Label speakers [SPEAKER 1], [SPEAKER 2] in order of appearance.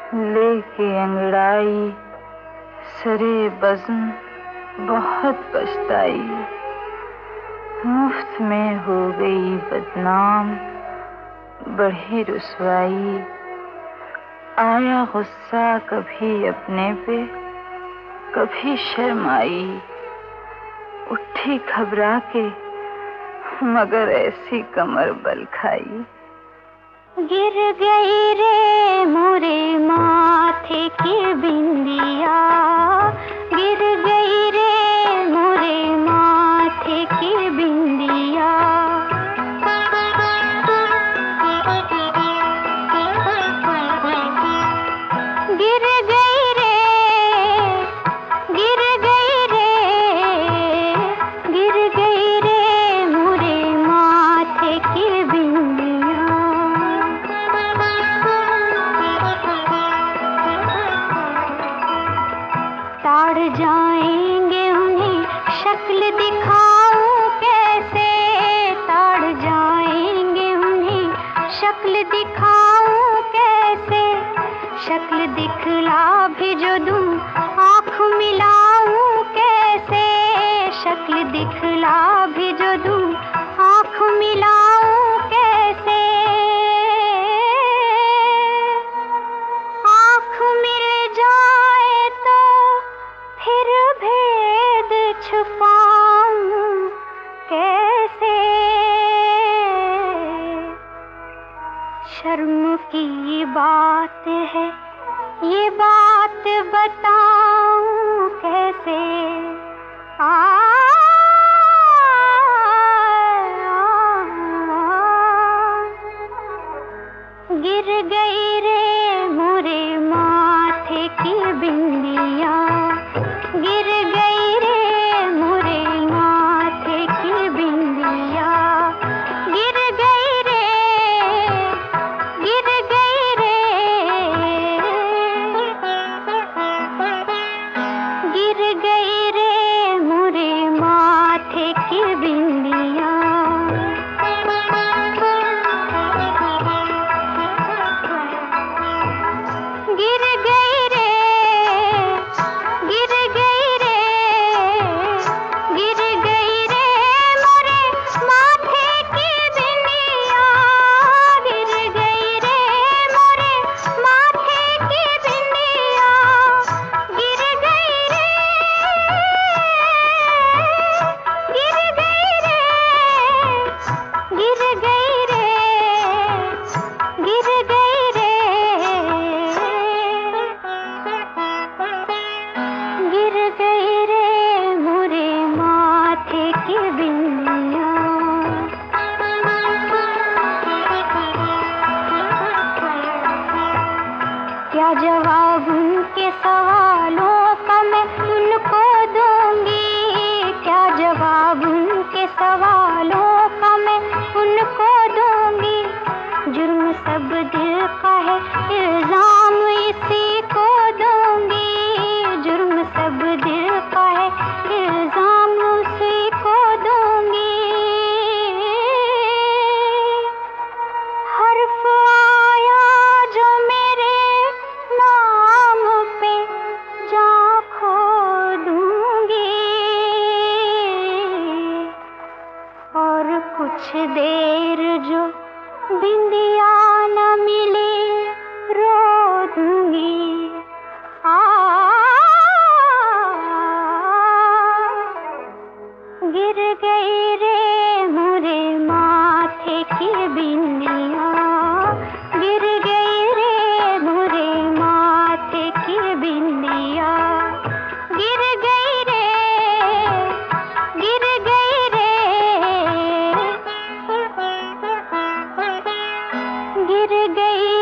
[SPEAKER 1] लेके अंगड़ाई सरे बज़्म बहुत पछताई। मुफ्त में हो गई बदनाम, बढ़ी रुसवाई। आया गुस्सा कभी अपने पे, कभी शर्म आई। उठी घबरा के मगर ऐसी कमर बल खाई।
[SPEAKER 2] गिर गई रे मोरे माथे की बिंदिया, गिर गई रे मोरे माथे की बिंदिया। गिर गई रे, गिर गई रे, गिर गई रे मोरे माथे की बिंदिया। ताड़ जाएंगे उन्हें शक्ल दिखाऊं कैसे, ताड़ जाएंगे उन्हें शक्ल दिखाऊं कैसे। शक्ल दिखला भी जो दूं आँख मिलाऊं कैसे, शक्ल दिखला भी जो दूं आँख मिलाऊं कैसे। आँख मिल जाए तो फिर भेद छुपाऊं कैसे। शर्म की बात है ये बात बताऊं कैसे। गिर गई रे मोरे माथे की बिंदिया, गिर गई रे मोरे माथे की बिंदिया। गिर गई रे, गिर गई रे, गिर गई रे मोरे माथे की बिंदिया। गिर गई रे, गिर गई रे, गिर गई रे मोरे माथे की बिंदिया। गिर गई रे मोरे माथे की बिंदिया। गिर गई रे, गिर गई रे, गिर गई रे, गिर गई रे, गिर गई रे मोरे माथे की बिंदिया। क्या जवाब उनके सवालों का मैं उनको दूंगी, क्या जवाब उनके सवालों का मैं उनको दूंगी। जुर्म सब दिल का है इल्जाम इसी को दूंगी, जुर्म सब दिल का है इल्जाम उसी को दूंगी। हर्फ आया जो मेरे नाम पे जान खो दूंगी। और कुछ देर जो बिंदिया न मिली रो दूंगी। गिर गई रे मोरे माथे की बिंदिया, गिर गई रे मोरे माथे की बिंदिया। गिर गई रे, गिर गई रे, गिर गई